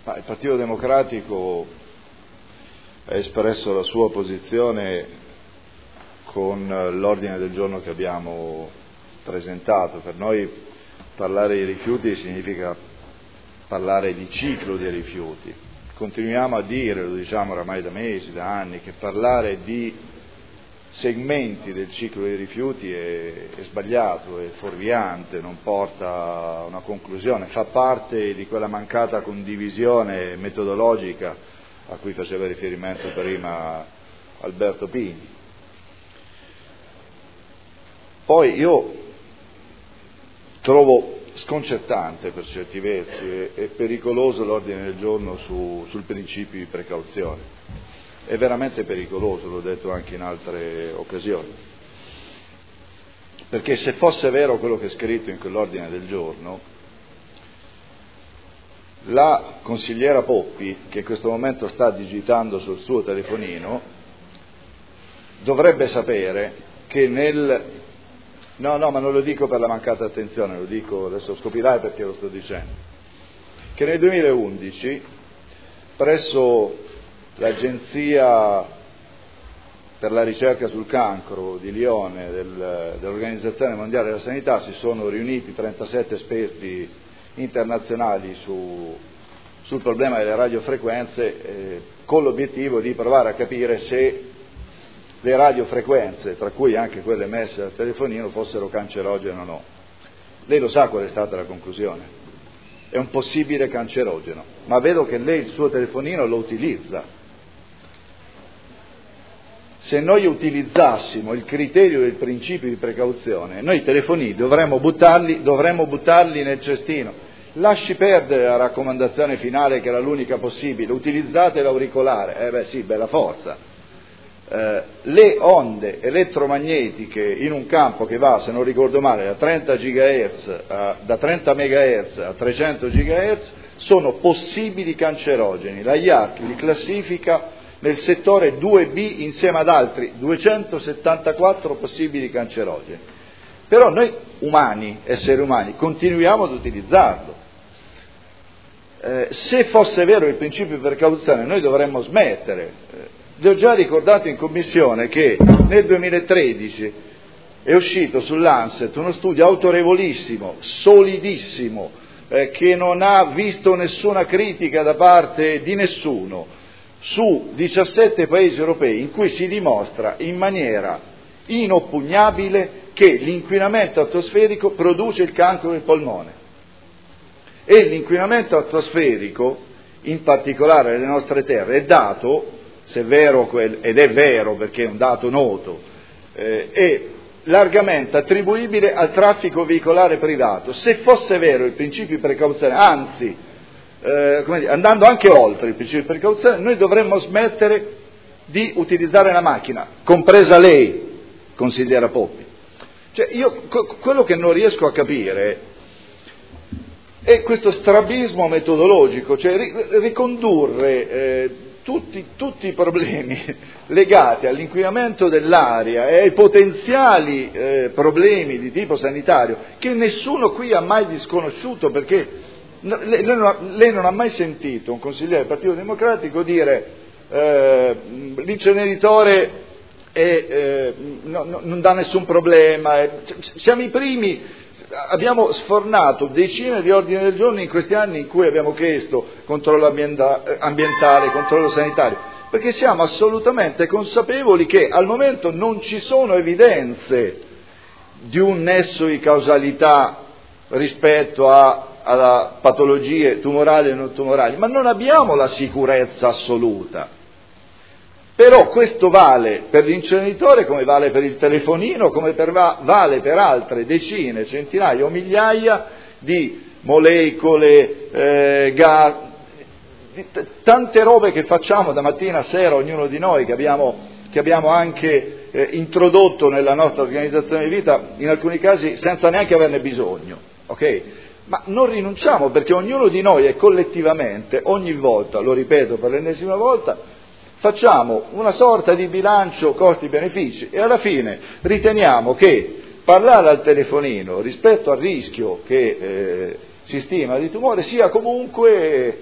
Il Partito Democratico ha espresso la sua posizione con l'ordine del giorno che abbiamo presentato. Per noi parlare di rifiuti significa parlare di ciclo dei rifiuti. Continuiamo a dire, lo diciamo oramai da mesi, da anni, che parlare di segmenti del ciclo dei rifiuti è sbagliato, è fuorviante, non porta a una conclusione, fa parte di quella mancata condivisione metodologica a cui faceva riferimento prima Alberto Pini. Poi io trovo sconcertante per certi versi e pericoloso l'ordine del giorno sul principio di precauzione. È veramente pericoloso, l'ho detto anche in altre occasioni, perché se fosse vero quello che è scritto in quell'ordine del giorno, la consigliera Poppi, che in questo momento sta digitando sul suo telefonino, dovrebbe sapere che No, ma non lo dico per la mancata attenzione, lo dico, adesso scoprirai perché lo sto dicendo, che nel 2011 presso l'Agenzia per la ricerca sul cancro di Lione dell'Organizzazione Mondiale della Sanità si sono riuniti 37 esperti internazionali sul problema delle radiofrequenze con l'obiettivo di provare a capire se le radiofrequenze, tra cui anche quelle emesse dal telefonino, fossero cancerogene o no. Lei lo sa qual è stata la conclusione? È un possibile cancerogeno, ma vedo che lei il suo telefonino lo utilizza. Se noi utilizzassimo il criterio del principio di precauzione, noi i telefonini dovremmo buttarli nel cestino. Lasci perdere la raccomandazione finale, che era l'unica possibile, utilizzate l'auricolare. Sì, bella forza. Le onde elettromagnetiche in un campo che va, se non ricordo male, da 30 MHz a 300 GHz sono possibili cancerogeni. La IARC li classifica nel settore 2B insieme ad altri 274 possibili cancerogeni. Però noi esseri umani, continuiamo ad utilizzarlo. Se fosse vero il principio di precauzione, noi dovremmo smettere. Vi ho già ricordato in commissione che nel 2013 è uscito sull'Lancet uno studio autorevolissimo, solidissimo, che non ha visto nessuna critica da parte di nessuno, su 17 paesi europei, in cui si dimostra in maniera inoppugnabile che l'inquinamento atmosferico produce il cancro del polmone. E l'inquinamento atmosferico, in particolare nelle nostre terre, è dato, se è vero, ed è vero perché è un dato noto, è largamente attribuibile al traffico veicolare privato. Se fosse vero il principio di precauzione, anzi, andando anche oltre il principio di precauzione, noi dovremmo smettere di utilizzare la macchina, compresa lei, consigliera Poppi. Cioè io quello che non riesco a capire è questo strabismo metodologico, cioè ricondurre tutti i problemi legati all'inquinamento dell'aria e ai potenziali problemi di tipo sanitario, che nessuno qui ha mai disconosciuto, perché lei non ha mai sentito un consigliere del Partito Democratico dire l'inceneritore non dà nessun problema. Siamo i primi. Abbiamo sfornato decine di ordini del giorno in questi anni in cui abbiamo chiesto controllo ambientale, controllo sanitario, perché siamo assolutamente consapevoli che al momento non ci sono evidenze di un nesso di causalità rispetto a patologie tumorali e non tumorali, ma non abbiamo la sicurezza assoluta. Però questo vale per l'inceneritore come vale per il telefonino, come vale per altre decine, centinaia o migliaia di molecole, gas, tante robe che facciamo da mattina a sera ognuno di noi, che abbiamo anche introdotto nella nostra organizzazione di vita, in alcuni casi senza neanche averne bisogno, ok? Ma non rinunciamo, perché ognuno di noi è collettivamente, ogni volta, lo ripeto per l'ennesima volta, facciamo una sorta di bilancio costi-benefici e alla fine riteniamo che parlare al telefonino rispetto al rischio che si stima di tumore sia comunque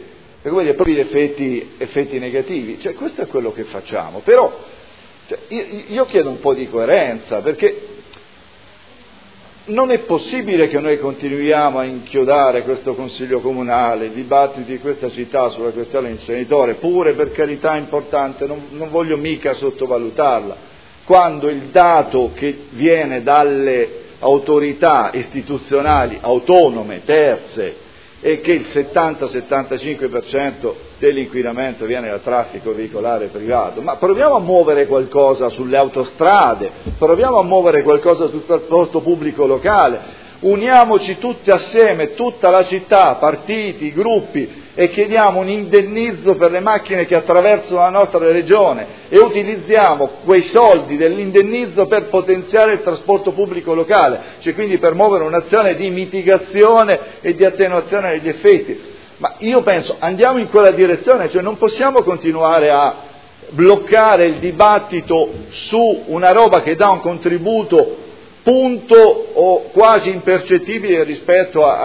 come dire, proprio effetti negativi. Cioè, questo è quello che facciamo. Però io chiedo un po' di coerenza, perché non è possibile che noi continuiamo a inchiodare questo Consiglio Comunale, i dibattiti di questa città sulla questione inceneritore, pure per carità importante, non voglio mica sottovalutarla, quando il dato che viene dalle autorità istituzionali autonome, terze, è che il 70-75% dell'inquinamento viene dal traffico veicolare privato. Ma proviamo a muovere qualcosa sulle autostrade, proviamo a muovere qualcosa sul trasporto pubblico locale, uniamoci tutti assieme, tutta la città, partiti, gruppi, e chiediamo un indennizzo per le macchine che attraversano la nostra regione e utilizziamo quei soldi dell'indennizzo per potenziare il trasporto pubblico locale, cioè quindi per muovere un'azione di mitigazione e di attenuazione degli effetti. Ma io penso, andiamo in quella direzione, cioè non possiamo continuare a bloccare il dibattito su una roba che dà un contributo punto o quasi impercettibile rispetto